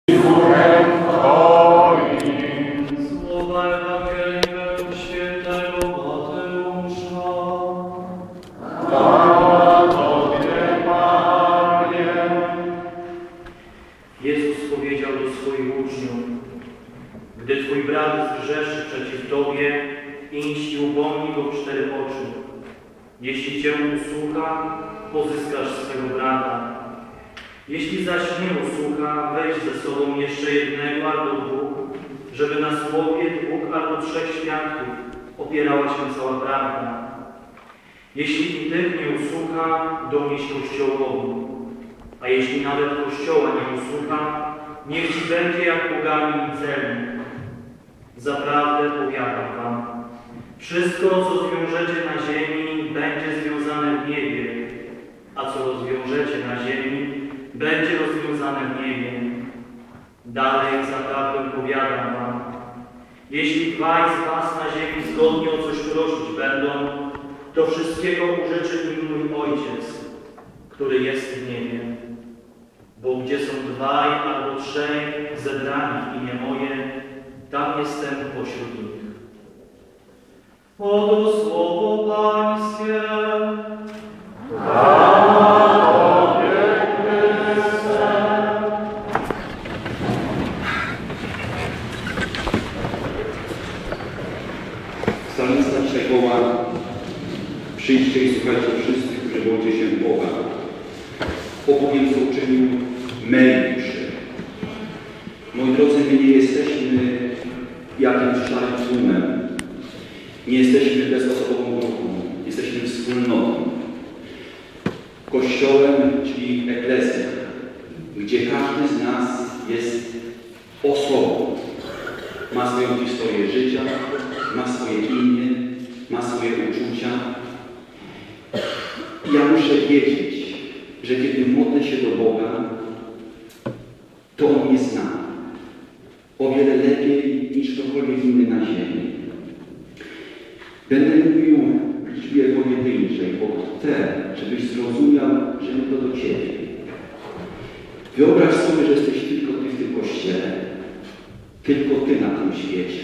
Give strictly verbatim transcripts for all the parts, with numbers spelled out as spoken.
Jezus powiedział do swoich uczniów: gdy twój brat zgrzeszy przeciw tobie, idź i upomnij go w cztery oczy. Jeśli cię usłucha, pozyskasz swego brata. Jeśli zaś nie usłucha, weź ze sobą jeszcze jednego albo dwóch, żeby na słowie dwóch albo trzech świadków opierała się cała prawda. Jeśli i tych nie usłucha, donieś Kościołowi. A jeśli nawet Kościoła nie usłucha, niech ci będzie jak poganin i celnik. Zaprawdę powiadam wam, wszystko, co zwiążecie na ziemi, będzie związane w niebie, a co rozwiążecie na ziemi, będzie rozwiązane w niebie. Dalej zaprawdę powiadam wam, jeśli dwaj z was na ziemi zgodnie o coś prosić będą, to wszystkiego urzeczy im mój Ojciec, który jest w niebie. Bo gdzie są dwaj albo trzej zebrani w imię moje, tam jestem pośród nich. Oto słowo Pańskie. Psalmista dzisiaj woła: przyjdźcie i słuchajcie wszyscy, którzy boicie się Boga. Opowiem, co uczynił mej duszy. Moi drodzy, my nie jesteśmy jakimś szarym tłumem. Nie jesteśmy bezosobową grupą. Jesteśmy wspólnotą. Kościołem, czyli eklezją, gdzie każdy z nas jest osobą. Ma swoją historię życia, ma swoje imię, ma swoje uczucia. I ja muszę wiedzieć, że kiedy modlę się do Boga, to On mnie zna. O wiele lepiej niż ktokolwiek inny na ziemi. Będę mówił w liczbie pojedynczej, bo chcę, żebyś zrozumiał, że to do Ciebie. Wyobraź sobie, że jesteś tylko Ty w tym Kościele. Tylko Ty na tym świecie.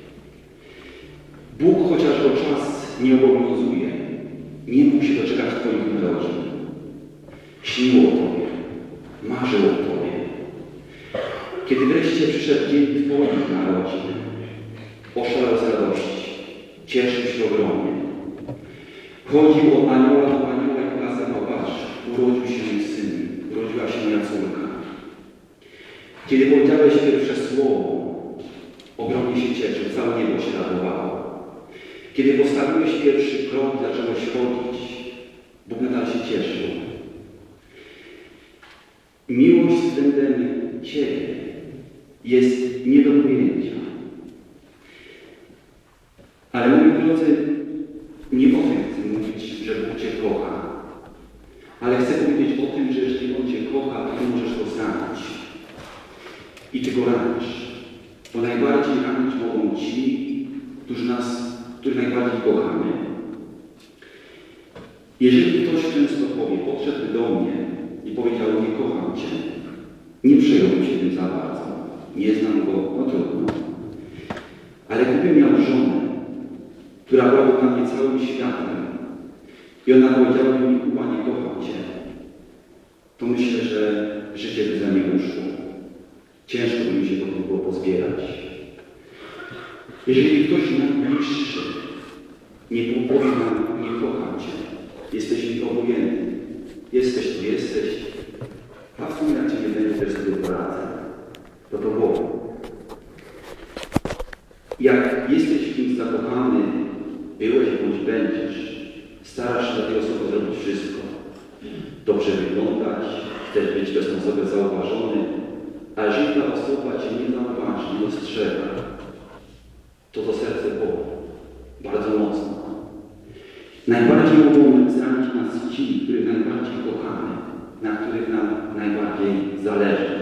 Bóg, chociaż go czas nie obowiązuje, nie mógł się doczekać Twoich narodzin. Śnił o Tobie, marzył o Tobie. Kiedy wreszcie przyszedł dzień Twoich narodzin, oszalał z radości, cieszył się ogromnie. Chodził o anioła do anioła i pokazał: patrz, urodził się mój syn, urodziła się moja córka. Kiedy powiedziałeś pierwsze słowo, ogromnie się cieszył, całe niebo się radowało. Kiedy postawiłeś pierwszy krok, zacząłeś chodzić, Bóg nadal się cieszył. Miłość względem Ciebie jest nie do pojęcia. Ale moi drodzy, nie o tym chcę mówić, że Bóg Cię kocha. Ale chcę powiedzieć o tym, że jeżeli On Cię kocha, to Ty możesz go zranić. I Ty go ranisz. Bo najbardziej ranić mogą ci, którzy nas, których najbardziej kochamy. Jeżeli ktoś często powie, podszedł do mnie i powiedział: nie kocham Cię, nie przejąłem się tym za bardzo, nie znam go, no trudno. Ale gdybym miał żonę, która była dla mnie całym światem i ona powiedziała mi: Kuba, nie kocham Cię, to myślę, że życie by za nie uszło. Ciężko by mi się to było pozbierać. Jeżeli ktoś najbliższy nie powie nam: nie kocham Cię, jesteś mi obojętny, jesteś tu, jesteś, a w sumie jak Cię nie będzie, też sobie poradzę, to to było. Jak jesteś w kimś zakochany, byłeś bądź będziesz, starasz się dla tej osoby zrobić wszystko. Dobrze wyglądać, chcesz być przez tę osobę zauważony, a jeżeli ta osoba Cię nie zauważy, nie dostrzega, to to serce boli bardzo mocno. Najbardziej mogą zranić nas ci, których najbardziej kochamy, na których nam najbardziej zależy.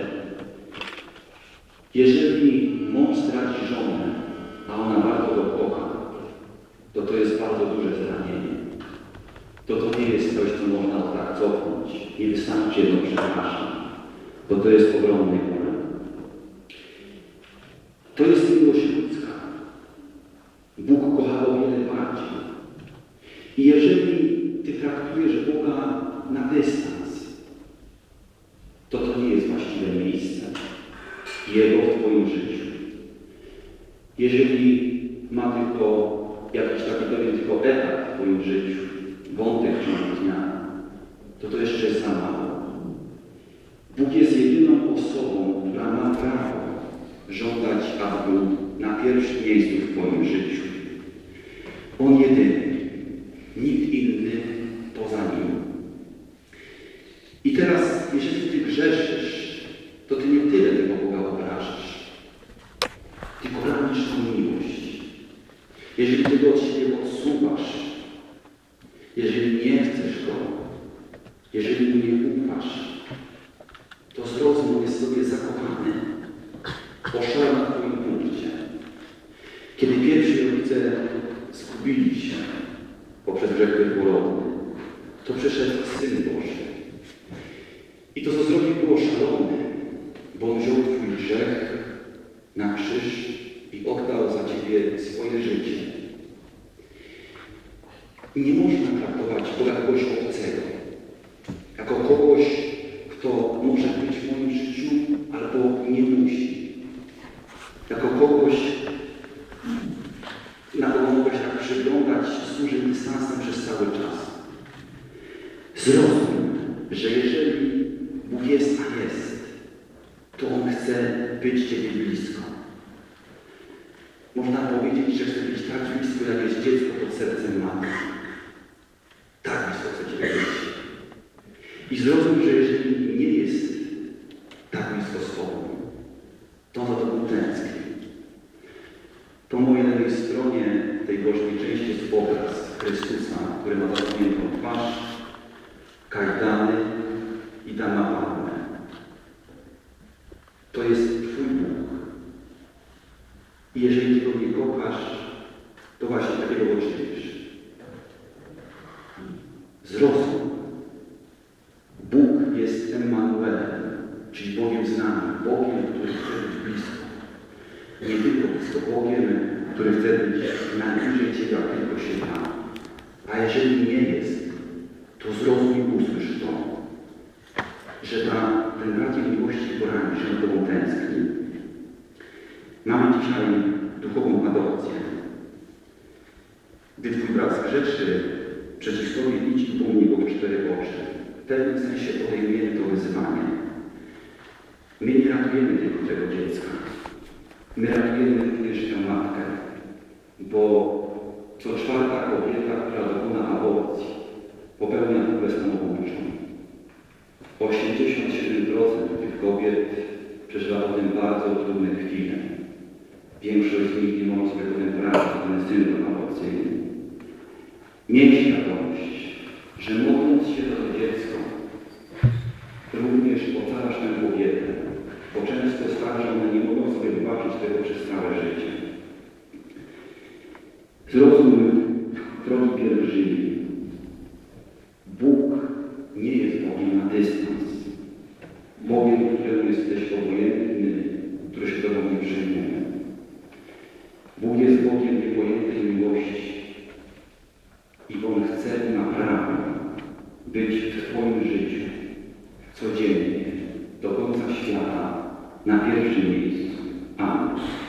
Jeżeli mąż zdradzi żonę, a ona bardzo go kocha, to to jest bardzo duże zranienie. To to nie jest coś, co można tak cofnąć. Nie wystarczy jedno przepraszam, bo to jest ogromny ból. To jest miłość ludzka. Bóg kocha o wiele bardziej. I jeżeli Ty traktujesz Boga na dystans, to to nie jest właściwe miejsce Jego w Twoim życiu. Jeżeli ma tylko jakiś taki pewien tylko etap w Twoim życiu, wątek w ciągu dnia, to to jeszcze jest za mało. Bóg jest jedyną osobą, która ma prawo żądać, aby był na pierwszym miejscu w Twoim życiu. On jedyny, nikt inny poza Nim. I teraz, jeżeli Ty grzeszysz, to Ty nie tyle tego Boga obrażasz, tylko ranisz tą miłość. Jeżeli Ty go od siebie odsuwasz, jeżeli nie chcesz Go, jeżeli Mu nie ufasz, to zrozum, jest sobie zakochany, oszalał na Twoim punkcie. Kiedy pierwsi rodzice zgubili się poprzez grzech pierworodny, to przyszedł Syn Boży. I to, co zrobił, było szalone, bo On wziął Twój grzech na krzyż i oddał za Ciebie swoje życie. I nie można traktować Boga jako kogoś obcego, jako kogoś, kto może być w moim życiu, albo nie musi. Jako kogoś, na kogo mogę się tak przyglądać z dużym dystansem przez cały czas. Zrozum, że jeżeli Bóg jest, a jest, to On chce być Ciebie blisko. Można powiedzieć, że chce być tak blisko, jak jest dziecko pod sercem matki. Tak blisko chce Ciebie być. I zrozum, że jeżeli nie jest tak blisko z Tobą, to on za Tobą tęskni. Po mojej lewej stronie tej bocznej części jest obraz Chrystusa, który ma zasłoniętą twarz, kajdany i tam ma palmę. To jest Twój Bóg. I jeżeli Ty Go nie kochasz, to właśnie takiego Go czynisz. Zrozum. Bóg jest Emmanuelem, czyli Bogiem z nami, Bogiem, który chce być blisko. Nie tylko blisko, Bogiem, który chce być najbliżej Ciebie, jak tylko się da. A jeżeli nie jest, to zrozum i usłysz to, że ta, ten brat miłości porani, że on Tobą tęskni. Mamy dzisiaj duchową adopcję. Gdy Twój brat zgrzeszy przeciw Tobie, idź i upomnij go w cztery oczy. W pewnym sensie podejmujemy to wyzwanie. My nie ratujemy tylko tego dziecka. My ratujemy również tę matkę, bo co czwarta kobieta, która dokona aborcji, popełnia próbę samobójczą. osiemdziesiąt siedem procent tych kobiet przeżywa potem bardzo trudne chwile. Większość z nich nie może sobie potem poradzić na ten syndrom aborcyjny. Miej świadomość, że modląc się za to dziecko, również ocalasz tę kobietę, bo często jest tak, że one nie mogą sobie wybaczyć tego przez całe życie. Zrozum, drogi pielgrzymi, Bóg nie jest Bogiem na dystans. Bogiem, któremu jesteś obojętny, który się Tobą nie przyjmuje. Bóg jest Bogiem niepojętej miłości i On chce naprawdę być w Twoim życiu codziennie, do końca świata, na pierwszym miejscu. Amen.